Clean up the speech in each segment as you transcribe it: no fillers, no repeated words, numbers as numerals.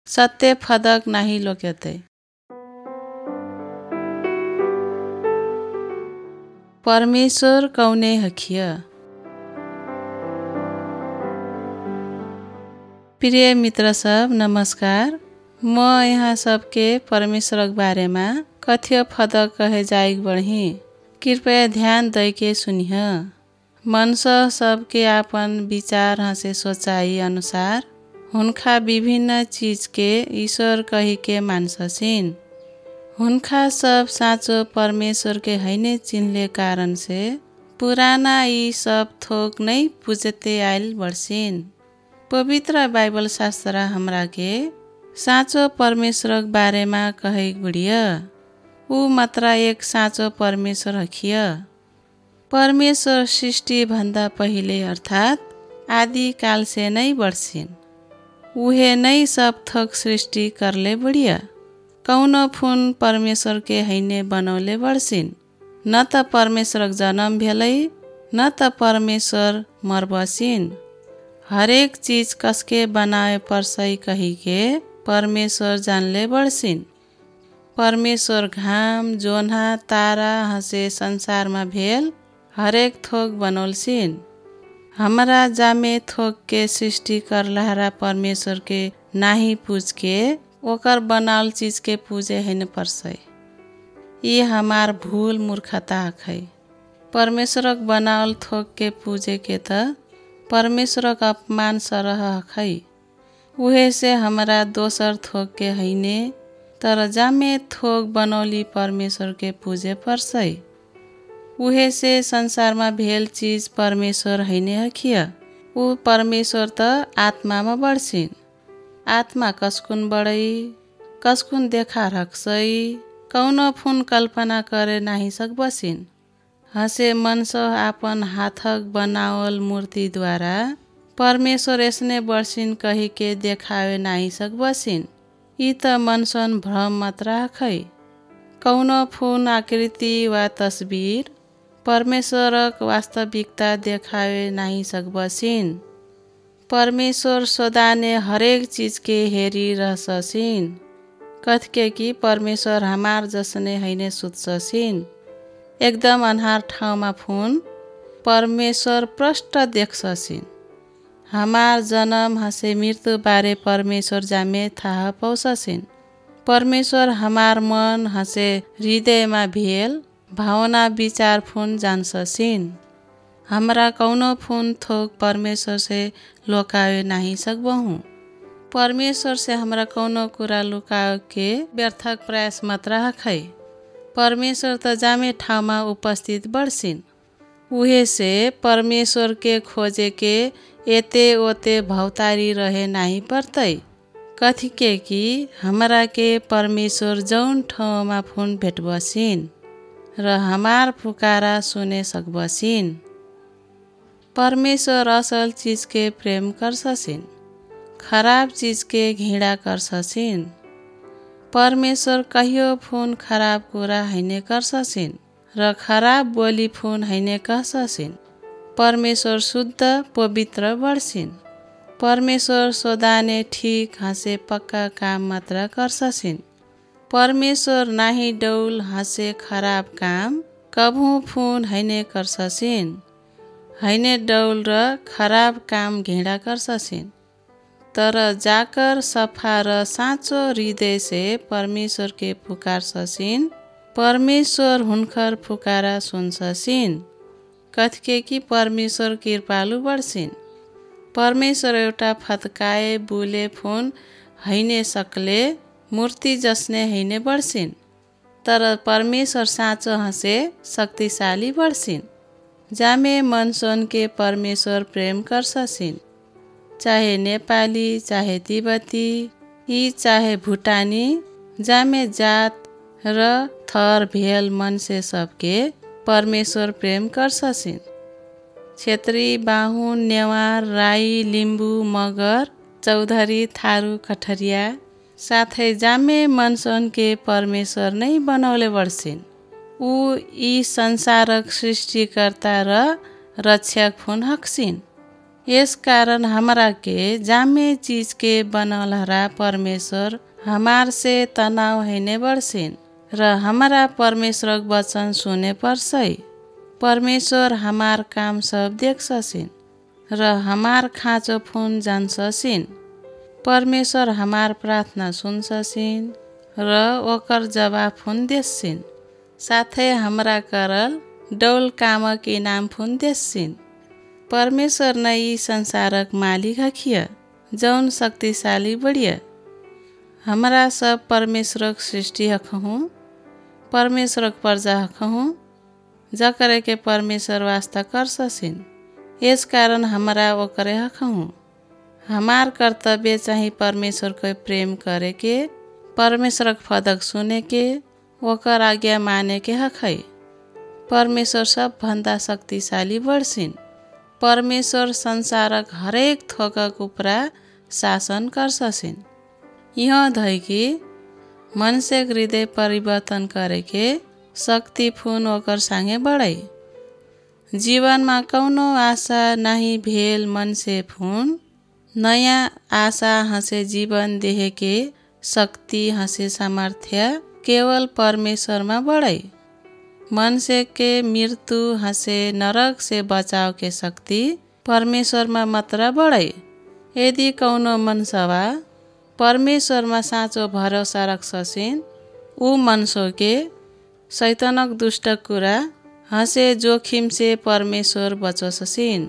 सत्य फदक नाही लोक्यते। परमेश्वर कौने हखिय। प्रिय मित्र सब नमस्कार। म यहाँ सबके परमेश्वरक बारेमा कथ्य फदक कहे जाइक बढी। कृपया ध्यान दैके सुनिह। मनुष्य सबके आपन विचार हसे सोचाई अनुसार हुनका विभिन्न चीज के ईश्वर कही के मानससिन। हुनका सब साँचो परमेश्वर के हैने चिन्हले कारण से पुराना यी सब थोक नै पूजते आइल बढसिन। पवित्र बाइबल शास्त्र हमरा के साँचो परमेश्वरक बारेमा कहेक बुढिय। ऊ मात्र एक साँचो परमेश्वर हखिय। परमेश्वर सृष्टि भन्दा पहिले अर्थात आदि काल से नै बढसिन। उहे नै सब थोक सृष्टि करले बुढिय। कौनो फुन परमेश्वर के हैने बनौले बढसिन। न त परमेश्वरक जन्म भेलै न त परमेश्वर मरबसिन। हरेक चीज कसके बनाए पर्सै कहिके परमेश्वर जानले बढसिन। परमेश्वर घाम जोन्हा तारा हसे संसारमा भेल हरेक थोक बनौलसिन। हमरा जामे थोक के सृष्टि करलहरा परमेश्वर के नाही पूज के ओकर बनाल चीज के पूजे हैन पर्सै। यी हमार भूल मूर्खता हखै। परमेश्वरक बनावल थोक के पूजे के त परमेश्वरक अपमान सरह हखै। उहे से हमरा दोसर थोक के हैने तर जामे थोक बनौली परमेश्वर के पूजे पर्सै। उहे से संसारमा भेल चीज परमेश्वर हैने हखिय। ऊ परमेश्वर त आत्मामा बढसिन। आत्मा कसकुन बढै कसकुन देखार हक्सै कौनो फुन कल्पना करे नाही सकबसिन। हसे मनुष्य आपन हाथक बनावल मूर्ति द्वारा परमेश्वर यसने बढसिन कहिके देखावे नाही सकबसिन। यी त मनुष्यन भ्रम मात्र हखै। कौनो फुन आकृति वा तस्बिर परमेश्वरक वास्तविकता देखावे नाही सकबसिन। परमेश्वर सदाने हरेक चीज के हेरी रहससिन। कथके कि परमेश्वर हमार जसने हैने सुत्ससिन। एकदम अन्हार ठाउँमा फुन परमेश्वर प्रष्ट देख्ससिन। हमार जन्म हसे मृत्यु बारे परमेश्वर जामे थाहा पाउससिन। परमेश्वर हमार मन हसे हृदयमा भेल भावना विचार फुन जान्ससिन। हमरा कौनो फुन थोक परमेश्वर से लोकावे नाही सकबहु। परमेश्वर से हमरा कौनो कुरा लुकावे के व्यर्थक प्रयास मात्र हखै। परमेश्वर त जामे ठाउँमा उपस्थित बढसिन। उहे से परमेश्वर के खोजे के एते ओते भौतारी रहे नाही पर्तै। कथिके कि हमरा के परमेश्वर जौन ठाउँमा फुन भेटबसिन र हमार पुकारा सुने सकबसिन। परमेश्वर असल चीज के प्रेम करससिन। खराब चीज के घृणा करससिन। परमेश्वर कहियो फुन खराब कुरा हैने करससिन र खराब बोली फुन हैने कहससिन। परमेश्वर शुद्ध पवित्र बढसिन। परमेश्वर सदाने ठीक हसे पक्का काम मात्र करससिन। परमेश्वर नाही डौल हसे खराब काम कभू फुन हैने करससिन। हैने डौल र खराब काम घृणा करससिन। तर जाकर सफा र साँचो हृदय से परमेश्वर के पुकारससिन परमेश्वर हुनकर पुकारा सुनससिन। कथके कि परमेश्वर कृपालु बढसिन। परमेश्वर एउटा फतकाए बुले फुन हैने सकले मूर्ति जसने हैने बढसिन। तर परमेश्वर साँचो हसे शक्तिशाली बढसिन। जामे मनुष्यन के परमेश्वर प्रेम करससिन। चाहे नेपाली चाहे तिब्बती यी चाहे भुटानी जामे जात र थर भेल मान्छे सबके परमेश्वर प्रेम करससिन। क्षेत्री बाहुन नेवार राई लिम्बू मगर चौधरी थारू कठरिया साथै जामे मनुष्यन के परमेश्वर नै बनौले बढसिन। ऊ यी संसारक सृष्टिकर्ता र रक्षक फुन हक्सिन। यस कारण हमरा के जामे चीज के बनल हरा परमेश्वर हमार से तनाव हैने बढ्सिन् र हमारा परमेश्वरक वचन सुने पर्सै। परमेश्वर हमार काम सब देख्छसिन् र हमार खाँचो फोन जान्छसिन्। परमेश्वर हमार प्रार्थना सुन्छसिन् र ओकर जवाब फोन देसिन्। साथै हमरा करल डौल कामक इनाम फोन देसिन्। परमेश्वर नै यी संसारक मालिक हखिय जौन शक्तिशाली बढिय। हमरा सब परमेश्वरक सृष्टि हखहुँ, परमेश्वरक प्रजा हखहुँ, जकरे के परमेश्वर वास्ता कर्छसिन्। यस कारण हमरा ओकरे हखहुँ। हमार कर्तव्य चाहिँ परमेश्वर को प्रेम करे के, परमेश्वरक फदक सुने के, ओकर आज्ञा माने के हखै। परमेश्वर सब भन्दा शक्तिशाली बढ्सिन्। परमेश्वर संसारक हरेक थोकक उपरा शासन कर्छसिन्। यहाँ धैकी मनुष्यक हृदय परिवर्तन करेके शक्ति फुन ओकर सँगे बढै। जीवनमा कौनो आशा नाही भेल मनुष्य फुन नयाँ आशा हसे जीवन देहेके शक्ति हसे सामर्थ्य केवल परमेश्वरमा बढै। मनुष्य के मृत्यु हसे नरक से बचाव के शक्ति परमेश्वरमा मात्र बढै। यदि कौनो मनुष्यवा परमेश्वरमा साँचो भरोसा रख्छसिन् ऊ मनुष्य के शैतानक दुष्ट कुरा हसे जोखिम से परमेश्वर बचोससिन्।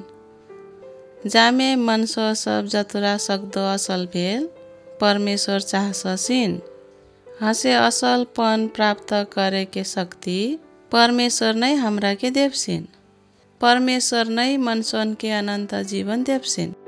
जामे मनुष्य सब जतरा सक्दो असल भेल परमेश्वर चाहससिन्। हसे असलपन प्राप्त करे के शक्ति परमेश्वर नै हमरा के देवसिन्। परमेश्वर नै मनुष्यन के अनन्त जीवन देवसिन्।